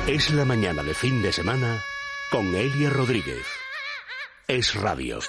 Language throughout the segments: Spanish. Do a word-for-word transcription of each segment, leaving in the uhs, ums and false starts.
Es la mañana de fin de semana con Elia Rodríguez. Es Radio.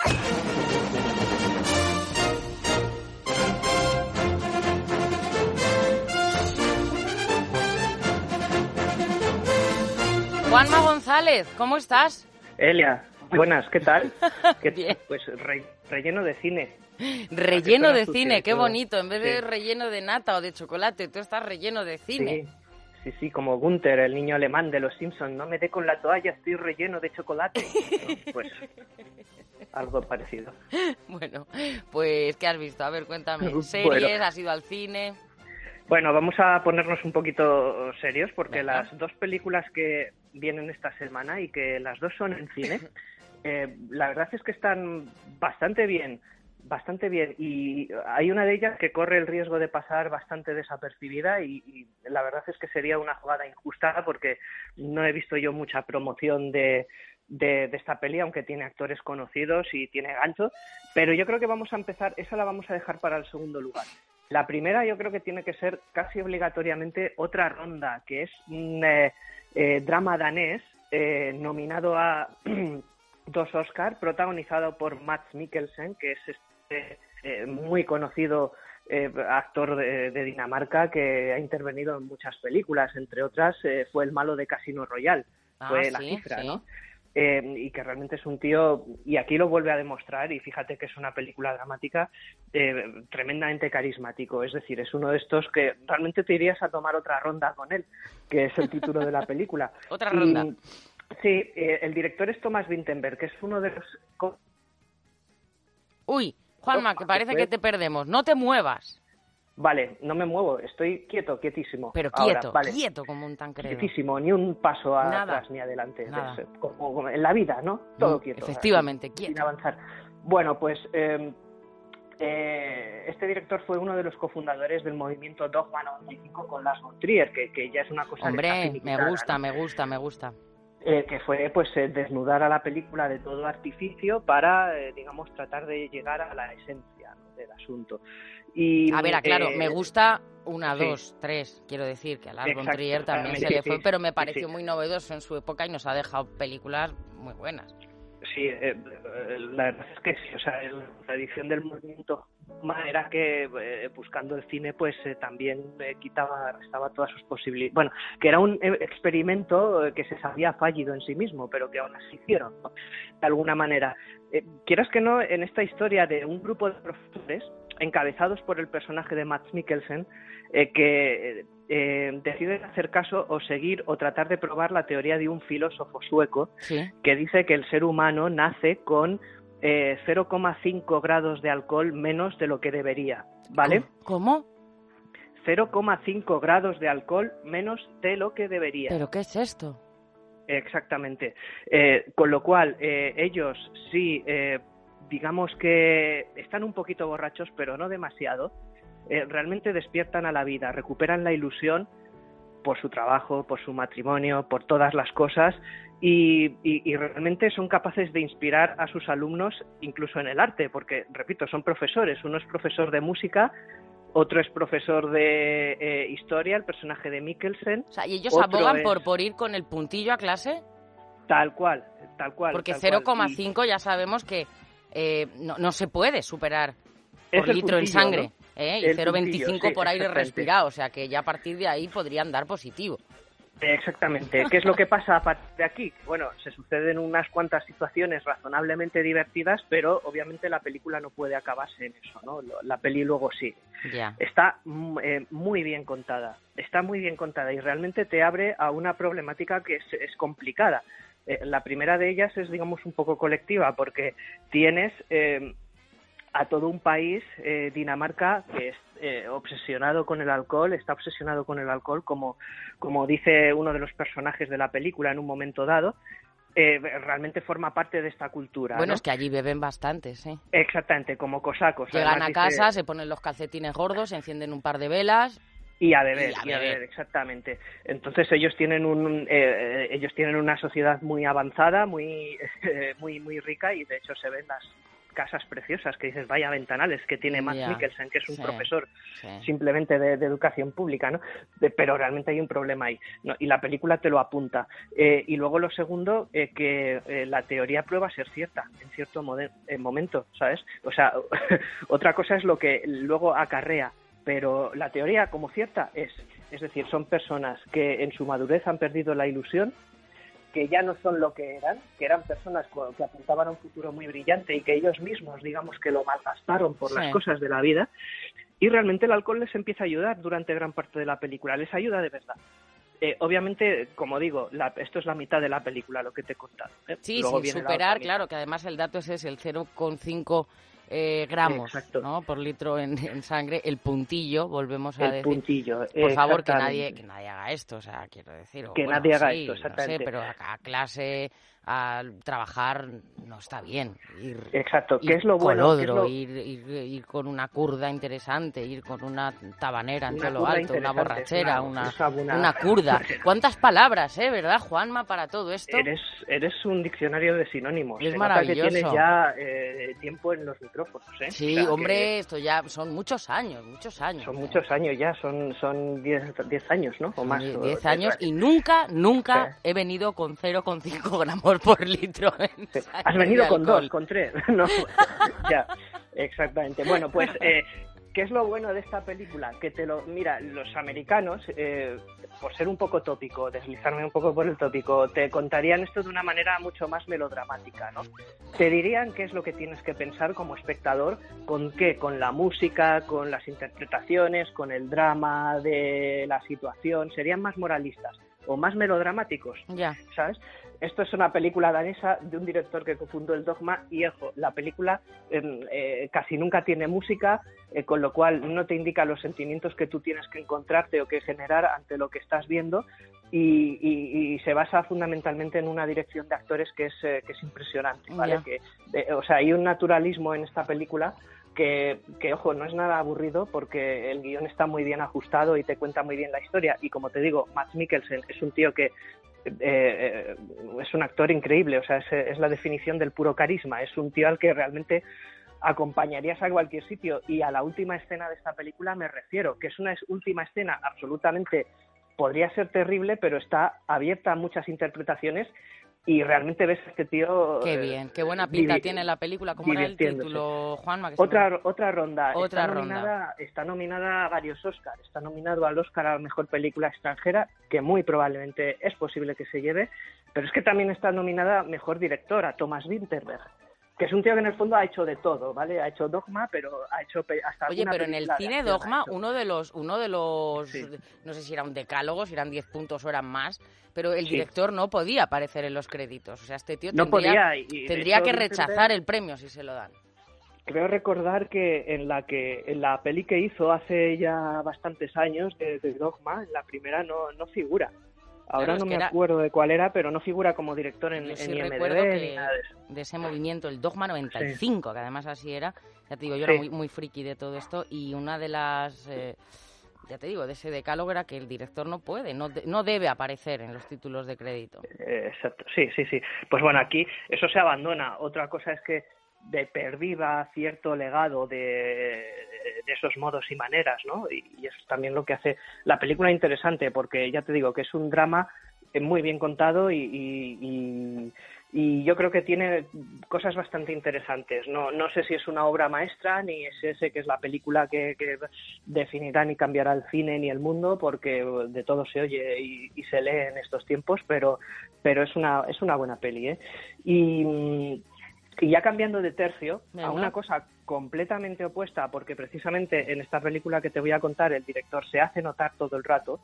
Juanma González, ¿cómo estás? Elia, buenas, ¿qué tal? ¿Qué, Bien. Pues re, relleno de cine. Relleno de cine, qué todo. bonito. En vez Sí. de relleno de nata o de chocolate, tú estás relleno de cine. Sí, sí, sí, como Gunther, el niño alemán de los Simpsons. No me dé con la toalla, estoy relleno de chocolate. ¿No? Pues algo parecido. Bueno, pues ¿qué has visto? A ver, cuéntame. Bueno. ¿Series? ¿Has ido al cine? Bueno, vamos a ponernos un poquito serios porque Venga. las dos películas que vienen esta semana y que las dos son en cine, eh, la verdad es que están bastante bien, bastante bien y hay una de ellas que corre el riesgo de pasar bastante desapercibida y, y la verdad es que sería una jugada injusta porque no he visto yo mucha promoción de, de, de esta peli, aunque tiene actores conocidos y tiene gancho, pero yo creo que vamos a empezar, esa la vamos a dejar para el segundo lugar. La primera yo creo que tiene que ser casi obligatoriamente Otra Ronda, que es un eh, eh, drama danés eh, nominado a dos Oscar, protagonizado por Mads Mikkelsen, que es este eh, muy conocido eh, actor de, de Dinamarca que ha intervenido en muchas películas, entre otras eh, fue el malo de Casino Royale, Ah, fue La sí, Cifra, sí. ¿no? Eh, y que realmente es un tío, y aquí lo vuelve a demostrar, y fíjate que es una película dramática eh, tremendamente carismático, es decir, es uno de estos que realmente te irías a tomar otra ronda con él, que es el título de la película. Otra Y, ronda. sí, eh, el director es Thomas Vinterberg, que es uno de los... Uy, Juanma, que parece que te perdemos. No te muevas. Vale, no me muevo, estoy quieto, quietísimo. Pero Ahora, quieto, vale. quieto como un tancredo. Quietísimo, ni un paso a- Nada. atrás ni adelante. Nada. Es, como, como en la vida, ¿no? Todo Mm, quieto. efectivamente, así, quieto. Sin avanzar. Bueno, pues eh, eh, este director fue uno de los cofundadores del movimiento Dogma noventa y cinco con Lars von Trier, que, que ya es una cosa... que está Hombre, me finiquitada, gusta, ¿no? me gusta, me gusta. Eh, que fue pues eh, desnudar a la película de todo artificio para, eh, digamos, tratar de llegar a la esencia, ¿no?, del asunto. Y, A ver, claro, eh, me gusta una, sí. dos, tres. Quiero decir que a Lars von Exacto, Trier también se sí, le fue, sí, pero me sí, pareció sí. muy novedoso en su época y nos ha dejado películas muy buenas. Sí, eh, eh, la verdad es que sí, o sea, el- la edición del movimiento Dogma era que eh, buscando el cine pues eh, también eh, quitaba, restaba todas sus posibilidades. Bueno, que era un eh, experimento eh, que se sabía fallido en sí mismo, pero que aún así hicieron, ¿no?, de alguna manera. Eh, quieras que no, en esta historia de un grupo de profesores encabezados por el personaje de Mads Mikkelsen, eh, que eh, deciden hacer caso o seguir o tratar de probar la teoría de un filósofo sueco Sí. que dice que el ser humano nace con eh, cero coma cinco grados de alcohol menos de lo que debería, ¿vale? ¿Cómo? cero coma cinco grados de alcohol menos de lo que debería. ¿Pero qué es esto? Exactamente. Eh, con lo cual, eh, ellos sí, eh, digamos que están un poquito borrachos, pero no demasiado. Eh, realmente despiertan a la vida, recuperan la ilusión por su trabajo, por su matrimonio, por todas las cosas y, y, y realmente son capaces de inspirar a sus alumnos incluso en el arte, porque, repito, son profesores. Uno es profesor de música, otro es profesor de eh, historia, el personaje de Mikkelsen. O sea, ¿y ellos Otro abogan es- por, por ir con el puntillo a clase? Tal cual, tal cual. Porque tal cero cual. coma Y cinco ya sabemos que eh, no, no se puede superar es por el litro en puntillo, sangre. ¿no? ¿eh? Y El cero coma puntillo, veinticinco sí, por aire exactamente. respirado. O sea que ya a partir de ahí podrían dar positivo. Exactamente. ¿Qué es lo que pasa a partir de aquí? Bueno, se suceden unas cuantas situaciones razonablemente divertidas, pero obviamente la película no puede acabarse en eso, ¿no? Lo- La peli luego sigue. Ya. Está mm, eh, muy bien contada, está muy bien contada y realmente te abre a una problemática que es, es complicada. Eh, la primera de ellas es, digamos, un poco colectiva, porque tienes eh, a todo un país, eh, Dinamarca, que es eh, obsesionado con el alcohol, está obsesionado con el alcohol, como, como dice uno de los personajes de la película en un momento dado, eh, realmente forma parte de esta cultura, Bueno, ¿no? es que allí beben bastante, sí. Exactamente, como cosacos. Llegan Además a dice- casa, se ponen los calcetines gordos, encenden un par de velas. Y a beber, Y a y a beber. beber, exactamente. Entonces ellos tienen un, eh, ellos tienen una sociedad muy avanzada, muy, muy, muy rica y de hecho se ven las casas preciosas, que dices, vaya ventanales que tiene Mads Ya, Mikkelsen, que es un sí, profesor sí. simplemente de, de educación pública, ¿no? De, pero realmente hay un problema ahí, ¿no? Y la película te lo apunta. Eh, y luego lo segundo, eh, que eh, la teoría prueba ser cierta en cierto mode- en momento, ¿sabes? O sea, otra cosa es lo que luego acarrea, pero la teoría como cierta es, es decir, son personas que en su madurez han perdido la ilusión, que ya no son lo que eran, que eran personas que apuntaban a un futuro muy brillante y que ellos mismos, digamos, que lo malgastaron por Sí. las cosas de la vida, y realmente el alcohol les empieza a ayudar durante gran parte de la película, les ayuda de verdad. Eh, obviamente, como digo, la, esto es la mitad de la película, lo que te he contado, ¿eh? Sí, Luego sin viene la superar, otra mitad. claro, que además el dato ese es el cero coma cinco eh, gramos, Exacto. ¿no? Por litro en, en sangre, el puntillo, volvemos a El decir. puntillo, Por favor, que exactamente. nadie, que nadie haga esto, o sea, quiero decir. o, Que bueno, nadie haga sí, esto, no sé, exactamente. pero acá a clase, a trabajar, no está bien. Ir, Exacto, ir ¿qué es lo bueno? ¿Qué es colodro, lo- ir, ir, ir con una curda interesante, ir con una tabanera en Una todo lo curda alto, una interesante, borrachera, es una- una, es una buena- una curda. ¿Cuántas palabras, eh, verdad, Juanma, para todo esto? Eres, eres un diccionario de sinónimos. Es Se nota que maravilloso. tienes ya eh, tiempo en los micrófonos, ¿eh? Sí, O sea, que hombre, esto ya son muchos años, muchos años. son ¿eh? muchos años ya, son son diez, diez años, ¿no? O Son más. die- o- diez de- años y nunca, nunca Sí. he venido con cero coma cinco gramos por litro. en Sí. sangre Has venido de con alcohol. dos, con tres. No, ya, exactamente. Bueno, pues, eh, ¿qué es lo bueno de esta película? Que te lo, mira, los americanos, eh, por ser un poco tópico, deslizarme un poco por el tópico, te contarían esto de una manera mucho más melodramática, ¿no? Te dirían qué es lo que tienes que pensar como espectador, con qué, con la música, con las interpretaciones, con el drama de la situación, serían más moralistas o más melodramáticos. Ya. ¿Sabes? Esto es una película danesa de un director que cofundó el Dogma y, ojo, la película eh, eh, casi nunca tiene música, eh, con lo cual no te indica los sentimientos que tú tienes que encontrarte o que generar ante lo que estás viendo y, y, y se basa fundamentalmente en una dirección de actores que es, eh, que es impresionante, ¿vale? Ya. Que, eh, o sea, hay un naturalismo en esta película que, que, ojo, no es nada aburrido porque el guión está muy bien ajustado y te cuenta muy bien la historia y, como te digo, Mads Mikkelsen es un tío que Eh, eh, es un actor increíble, o sea, es, es la definición del puro carisma, es un tío al que realmente acompañarías a cualquier sitio. Y a la última escena de esta película me refiero, que es una es- última escena absolutamente, podría ser terrible, pero está abierta a muchas interpretaciones y realmente ves a este tío... Qué eh, bien, qué buena pinta divi- tiene la película. ¿Cómo era el divirtiéndose. título, Juanma? Que se me- Otra, otra ronda. Otra está ronda. nominada, está nominada a varios Oscars. Está nominado al Oscar a la mejor película extranjera, que muy probablemente es posible que se lleve, pero es que también está nominada a mejor director, a Thomas Vinterberg, que es un tío que en el fondo ha hecho de todo, ¿vale? Ha hecho Dogma, pero ha hecho pe- hasta Oye, alguna pero en el película de cine acción ha Dogma, hecho. uno de los, uno de los, Sí. no sé si era un decálogo, si eran diez puntos o eran más, pero el Sí. director no podía aparecer en los créditos. O sea, este tío No tendría, podía, y- y de tendría hecho que Vinterberg- rechazar el premio si se lo dan. Creo recordar que en la que en la peli que hizo hace ya bastantes años de, de Dogma, en la primera no, no figura. Ahora Claro, es no que me era- acuerdo de cuál era, pero no figura como director en, Yo en sí I M D recuerdo B que ni nada de eso. de ese movimiento, el Dogma noventa y cinco, que además así era, ya te digo, yo Sí. era muy, muy friki de todo esto, y una de las, eh, ya te digo, de ese decálogo era que el director no puede, no, de- no debe aparecer en los títulos de crédito. Eh, Exacto, sí, sí, sí. Pues bueno, aquí eso se abandona. Otra cosa es que de perviva cierto legado de, de esos modos y maneras, ¿no? Y, y es también lo que hace la película interesante, porque ya te digo que es un drama eh, muy bien contado y, y, y, y yo creo que tiene cosas bastante interesantes. No, no sé si es una obra maestra, ni es ese que es la película que, que definirá ni cambiará el cine ni el mundo, porque de todo se oye y, y se lee en estos tiempos, pero, pero es una, es una buena peli, ¿eh? Y... Y ya cambiando de tercio, Venga. a una cosa completamente opuesta, porque precisamente en esta película que te voy a contar el director se hace notar todo el rato,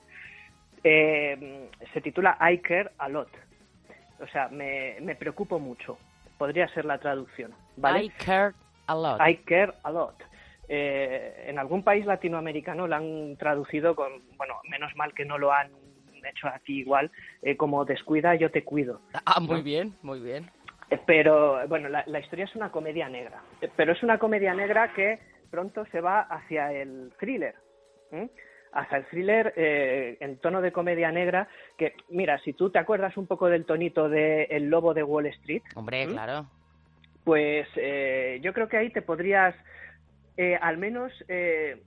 eh, se titula I Care a Lot. O sea, me, me preocupo mucho. Podría ser la traducción, ¿vale? I care a lot. I Care a Lot. Eh, en algún país latinoamericano lo han traducido con, bueno, menos mal que no lo han hecho aquí igual, eh, como descuida, yo te cuido. Ah, muy bien, muy bien. Pero, bueno, la, la historia es una comedia negra. Pero es una comedia negra que pronto se va hacia el thriller. ¿eh? Hacia el thriller eh, en tono de comedia negra. Que, mira, si tú te acuerdas un poco del tonito de El lobo de Wall Street. Hombre, ¿Mm? claro. pues eh, yo creo que ahí te podrías eh, al menos eh,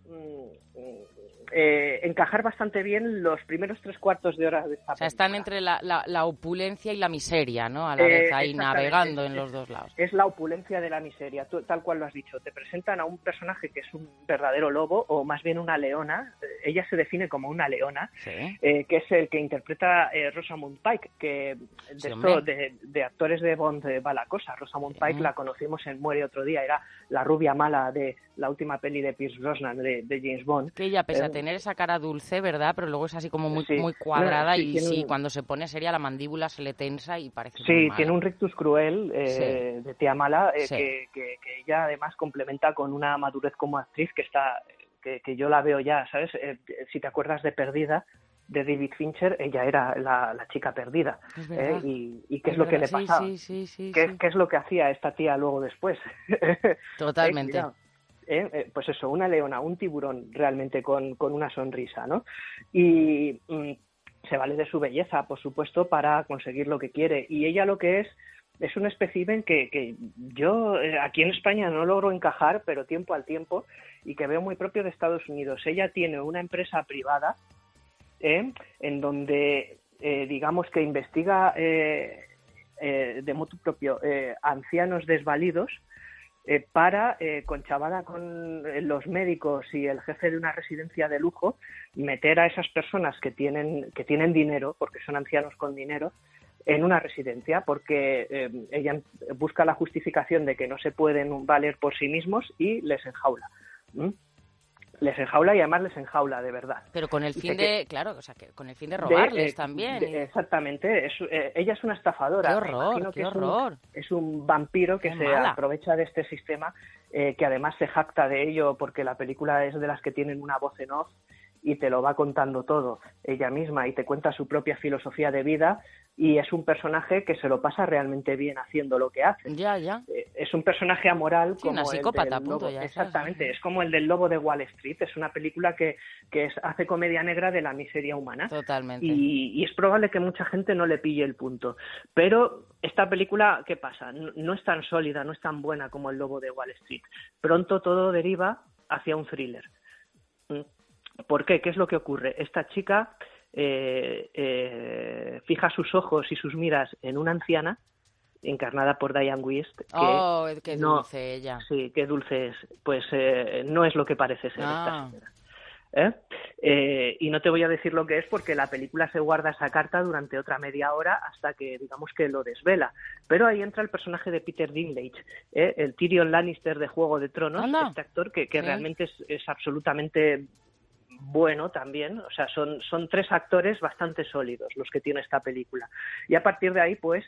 eh, encajar bastante bien los primeros tres cuartos de hora de esta película. O sea, están entre la, la, la opulencia y la miseria, ¿no? A la vez, ahí navegando en los dos lados. Es la opulencia de la miseria, tú, tal cual lo has dicho. Te presentan a un personaje que es un verdadero lobo, o más bien una leona. Ella se define como una leona, ¿sí? eh, que es el que interpreta eh, Rosamund Pike, que de, sí, esto, de, de actores de Bond eh, va la cosa. Rosamund sí. Pike la conocimos en Muere otro día, era la rubia mala de la última peli de Pierce Brosnan, de, de James Bond. Que ella, pese eh, a tener esa cara dulce, ¿verdad? Pero luego es así como muy, sí. muy cuadrada, no, sí, y sí, un... cuando se pone seria la mandíbula se le tensa y parece Sí, muy mala. Tiene un rictus cruel eh, sí. de tía mala, eh, sí. que, que, que ella además complementa con una madurez como actriz que está que, que yo la veo ya, ¿sabes? Eh, si te acuerdas de Perdida, de David Fincher, ella era la, la chica perdida. Es ¿eh? Y, y qué es, es lo verdad. que le sí, pasaba. Sí, sí, sí, ¿Qué, sí. ¿Qué es lo que hacía esta tía luego después? Totalmente. ¿Eh? ¿Eh? Eh, pues eso, una leona, un tiburón realmente con, con una sonrisa, ¿no? Y mm, se vale de su belleza, por supuesto, para conseguir lo que quiere. Y ella lo que es, es un espécimen que, que yo eh, aquí en España no logro encajar, pero tiempo al tiempo, y que veo muy propio de Estados Unidos. Ella tiene una empresa privada ¿eh? en donde, eh, digamos que investiga eh, eh, de motu propio eh, ancianos desvalidos, Eh, para, eh, conchavada con los médicos y el jefe de una residencia de lujo, meter a esas personas que tienen que tienen dinero, porque son ancianos con dinero, en una residencia, porque eh, ella busca la justificación de que no se pueden valer por sí mismos y les enjaula. ¿Mm? Les enjaula y además les enjaula de verdad. Pero con el fin que, de, claro, o sea, que con el fin de robarles de, eh, también. De, exactamente, es, eh, ella es una estafadora. ¡Qué horror, qué es horror! Un, es un vampiro que qué se mala. aprovecha de este sistema, eh, que además se jacta de ello porque la película es de las que tienen una voz en off y te lo va contando todo ella misma y te cuenta su propia filosofía de vida, y es un personaje que se lo pasa realmente bien haciendo lo que hace. Ya, ya. Eh, es un personaje amoral sí, como una psicópata, el del punto, lobo. ya Exactamente, sabes. es como el del Lobo de Wall Street. Es una película que, que es, hace comedia negra de la miseria humana. Totalmente. Y, y es probable que mucha gente no le pille el punto. Pero esta película, ¿qué pasa? No, no es tan sólida, no es tan buena como el Lobo de Wall Street. Pronto todo deriva hacia un thriller. ¿Por qué? ¿Qué es lo que ocurre? Esta chica eh, eh, fija sus ojos y sus miras en una anciana encarnada por Diane Wiest. Que oh, qué dulce no, ella. Sí, qué dulce es. Pues eh, no es lo que parece ser ah. esta señora. ¿Eh? Eh, y no te voy a decir lo que es porque la película se guarda esa carta durante otra media hora hasta que, digamos, que lo desvela. Pero ahí entra el personaje de Peter Dinklage, ¿eh? el Tyrion Lannister de Juego de Tronos, Anda. este actor que, que ¿Sí? realmente es, es absolutamente bueno también. O sea, son, son tres actores bastante sólidos los que tiene esta película. Y a partir de ahí, pues,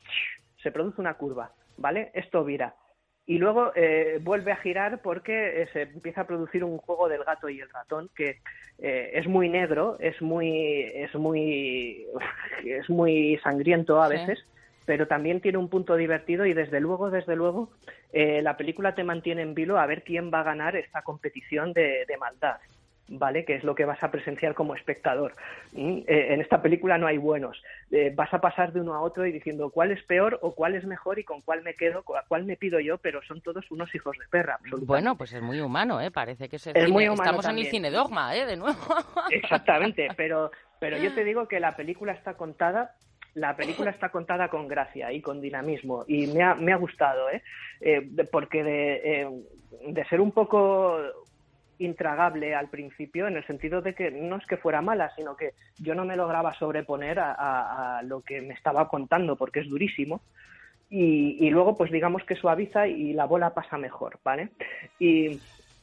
se produce una curva, ¿vale? Esto vira. Y luego eh, vuelve a girar porque eh, se empieza a producir un juego del gato y el ratón que eh, es muy negro, es muy es muy es muy sangriento a veces, sí. Pero también tiene un punto divertido y desde luego, desde luego, eh, la película te mantiene en vilo a ver quién va a ganar esta competición de, de maldad, ¿vale? Que es lo que vas a presenciar como espectador. ¿Mm? Eh, en esta película no hay buenos. Eh, vas a pasar de uno a otro y diciendo cuál es peor o cuál es mejor y con cuál me quedo, cuál me pido yo, pero son todos unos hijos de perra. Bueno, pues es muy humano, ¿eh? Parece que es, el es cine. Muy humano Estamos también. En el cine dogma, ¿eh? De nuevo. Exactamente, pero, pero yo te digo que la película está contada La película está contada con gracia y con dinamismo y me ha, me ha gustado, ¿eh? eh porque de, eh, de ser un poco intragable al principio, en el sentido de que no es que fuera mala, sino que yo no me lograba sobreponer a, a, a lo que me estaba contando, porque es durísimo, y, y luego pues digamos que suaviza y la bola pasa mejor, ¿vale? Y,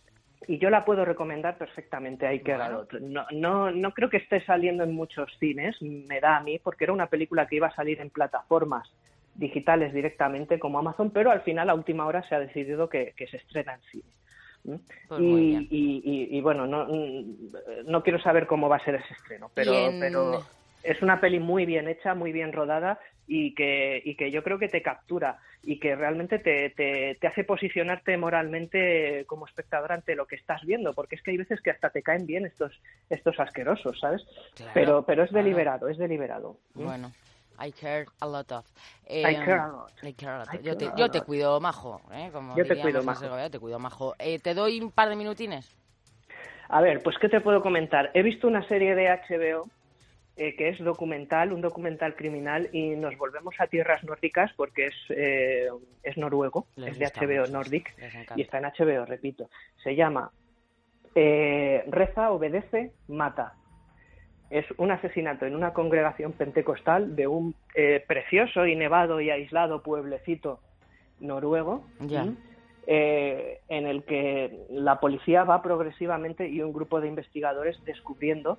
y yo la puedo recomendar perfectamente, hay que bueno. no, no, no creo que esté saliendo en muchos cines, me da a mí, porque era una película que iba a salir en plataformas digitales directamente como Amazon, pero al final a última hora se ha decidido que, que se estrena en cine. Pues y, y, y, y bueno, no, no quiero saber cómo va a ser ese estreno, pero, en... pero es una peli muy bien hecha, muy bien rodada y que, y que yo creo que te captura y que realmente te, te, te hace posicionarte moralmente como espectador ante lo que estás viendo, porque es que hay veces que hasta te caen bien estos, estos asquerosos, ¿sabes? Claro, pero, pero es claro. deliberado, es deliberado. Bueno. I care a lot of. Eh, I care a lot. I care a lot. I Yo, te, care a yo te lot. cuido, majo. ¿eh? Como Yo te diríamos cuido, en majo. Segovia, yo te cuido, majo. Eh, ¿Te doy un par de minutines? A ver, pues ¿qué te puedo comentar? He visto una serie de H B O eh, que es documental, un documental criminal, y nos volvemos a tierras nórdicas porque es, eh, es noruego, Les es de gusta H B O mucho, Nordic les encanta. y está en H B O, repito. Se llama eh, Reza, obedece, mata. Es un asesinato en una congregación pentecostal de un eh, precioso y nevado y aislado pueblecito noruego. Ya. ¿m? Eh, en el que la policía va progresivamente y un grupo de investigadores descubriendo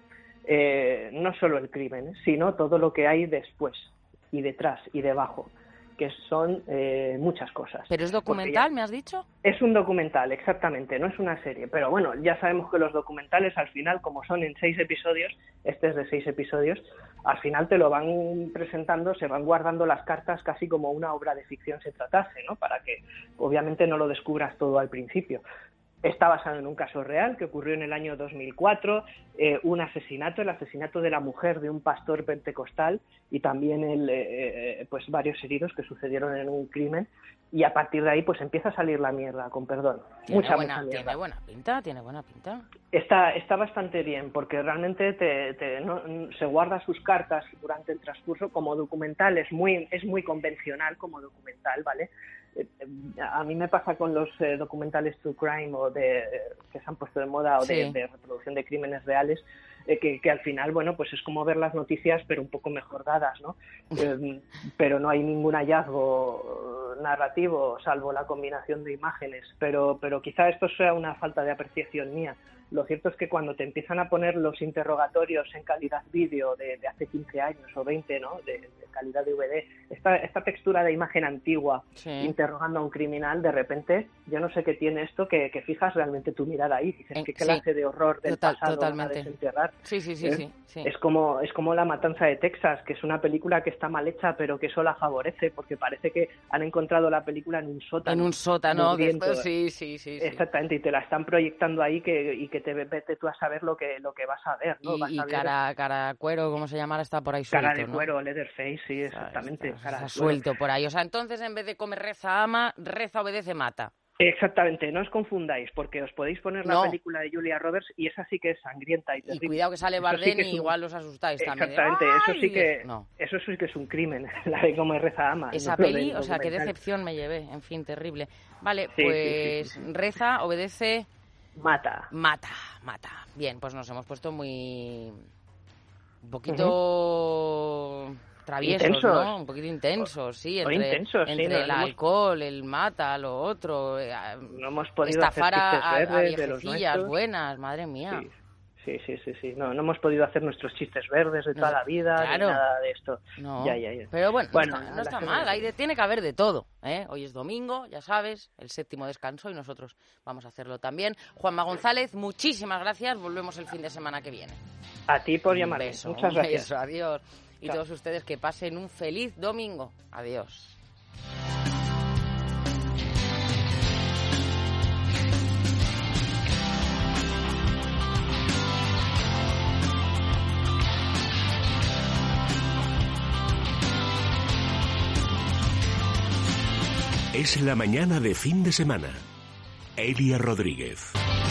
eh, no solo el crimen, sino todo lo que hay después y detrás y debajo, que son eh, muchas cosas. ¿Pero es Porque documental, ya- me has dicho? Es un documental, exactamente, no es una serie. Pero bueno, ya sabemos que los documentales al final, como son en seis episodios, este es de seis episodios, al final te lo van presentando, se van guardando las cartas casi como una obra de ficción se tratase, ¿no? Para que obviamente no lo descubras todo al principio. Está basado en un caso real que ocurrió en el año dos mil cuatro, eh, un asesinato, el asesinato de la mujer de un pastor pentecostal y también el, eh, eh, pues varios heridos que sucedieron en un crimen, y a partir de ahí pues empieza a salir la mierda, con perdón. Tiene Mucha, buena, mucha mierda. tiene buena pinta, tiene buena pinta. Está, está bastante bien porque realmente te, te- no- se guarda sus cartas durante el transcurso. Como documental es muy, es muy convencional como documental, ¿vale? Eh, eh, A mí me pasa con los eh, documentales true crime o de, que se han puesto de moda o de, Sí. de reproducción de crímenes reales, eh, que, que al final, bueno, pues es como ver las noticias pero un poco mejor dadas, ¿no? Eh, pero no hay ningún hallazgo eh, narrativo salvo la combinación de imágenes, pero, pero quizá esto sea una falta de apreciación mía. Lo cierto es que cuando te empiezan a poner los interrogatorios en calidad vídeo de, de hace quince años o veinte, ¿no? De, de calidad D V D, esta, esta textura de imagen antigua, Sí. interrogando a un criminal, de repente, yo no sé qué tiene esto, que, que fijas realmente tu mirada ahí. Dices, En- ¿qué sí. clase de horror del Total- pasado van a totalmente. desenterrar? Sí, sí, sí, ¿Eh? sí, sí. Es como es como La Matanza de Texas, que es una película que está mal hecha, pero que eso la favorece, porque parece que han encontrado la película en un sótano. En un sótano, mugriento. después, sí, sí, sí. sí. Exactamente, y te la están proyectando ahí que, y que te vete tú a saber lo que lo que vas a ver, ¿no? Y, Vas y a ver cara, cara cuero, ¿cómo se llama? Está por ahí suelto, cara de ¿no? cuero, Leatherface, sí, Está- exactamente. está- cara está de cuero. suelto por ahí. O sea, entonces en vez de comer reza ama, reza obedece mata. Exactamente, no os confundáis, porque os podéis poner la No. película de Julia Roberts y esa sí que es sangrienta y Y terrible. cuidado que sale Eso sí Bardem que es y un- igual los asustáis también. Exactamente, eso sí ¡Ay! que No. eso sí que es un crimen, la de cómo reza ama. Esa no lo peli, del o sea, qué documental. decepción me llevé. En fin, terrible. Vale, Sí, pues sí, sí, sí. reza, obedece, Mata. mata, mata. Bien, pues nos hemos puesto muy... un poquito... traviesos, Intensos. ¿no? Un poquito intensos, sí. O Entre, intensos, sí, entre no, el no hemos- alcohol, el mata, lo otro... eh, a- No hemos podido estafar a, hacer a, chistes a verdes de los viejecillas nuestros. buenas, madre mía. Sí. Sí, sí, sí, sí. No, no hemos podido hacer nuestros chistes verdes de toda No, la vida, claro. ni nada de esto. No, Ya, ya, ya. pero bueno, Bueno, no está, no la está semana mal, que hay de- tiene que haber de todo. ¿eh? Hoy es domingo, ya sabes, el séptimo descanso y nosotros vamos a hacerlo también. Juanma González, muchísimas gracias, volvemos el fin de semana que viene. A ti por Un llamarme. beso, Muchas un gracias. beso, adiós. Y Chao. todos ustedes que pasen un feliz domingo. Adiós. Es la mañana de fin de semana. Elia Rodríguez.